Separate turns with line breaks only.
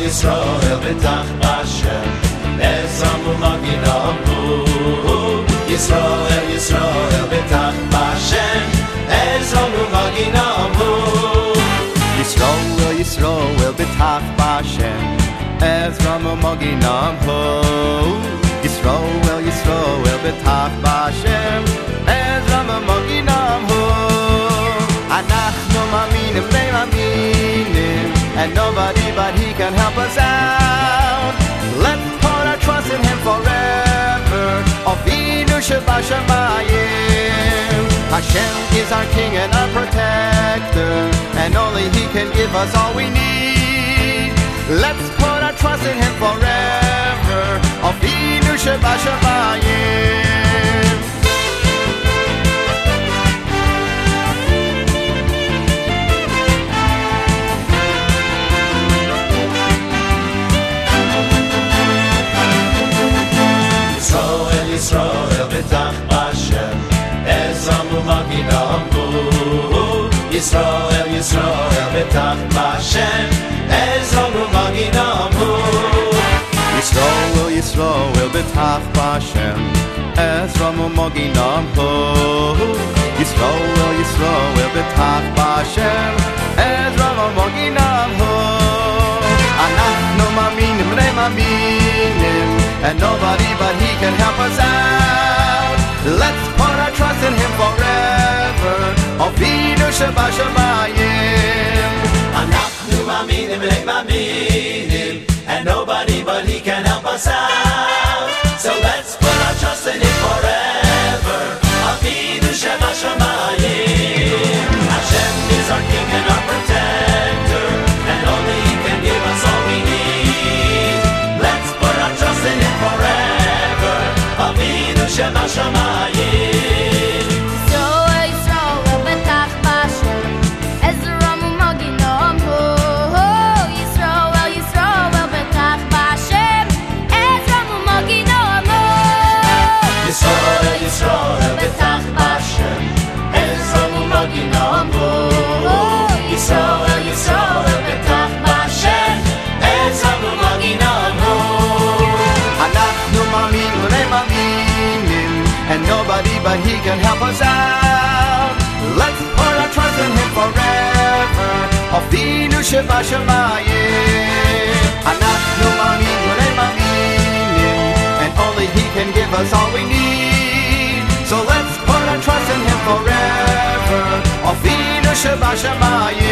Yisrael b'tach b'Hashem Ezamu maginamu Yisrael, Yisrael b'tach b'Hashem Ezamu maginamu
Yisrael, Yisrael b'tach b'Hashem Ezamu maginamu Yisrael, Yisrael b'tach b'Hashem Ezamu maginamu Anachnu ma'aminim v'nei ma'aminim and nobody but He can help us out. Let's put our trust in Him forever. Avinu Shebashamayim. Hashem is our King and our protector, and only He can give us all we need. Let's put our trust in Him forever. Avinu Shebashamayim.
Yisrael b'tach b'Hashem Ezamu maginamu Yisrael, Yisrael b'tach b'Hashem Ezamu maginamu
Yisrael, Yisrael b'tach b'Hashem Ezamu maginamu Yisrael, Yisrael b'tach b'Hashem Ezamu maginamu Anachnu ma'aminim v'nei ma'aminim and nobody but He can help us out. Let's put our trust in Him forever. Avinu Shebashamayim.
Anachnu ma'aminim v'nei ma'aminim and nobody but He can help us out. So let's put our trust in Him forever. Avinu Shebashamayim. Hashem is our King and our protector, and only He can give us all we need. Let's put our trust in Him forever. Avinu Shebashamayim. Yisrael b'tach b'Hashem Ezamu maginamu Yisrael, Yisrael b'tach b'Hashem Ezamu maginamu
Anachnu ma'aminim v'nei ma'aminim and nobody but He can help us out. Let's put our trust in Him forever. Avinu Shebashamayim. Anachnu ma'aminim v'nei ma'aminim and only He can give us all we need. So let's put our trust in Him forever. Avinu Shebashamayim.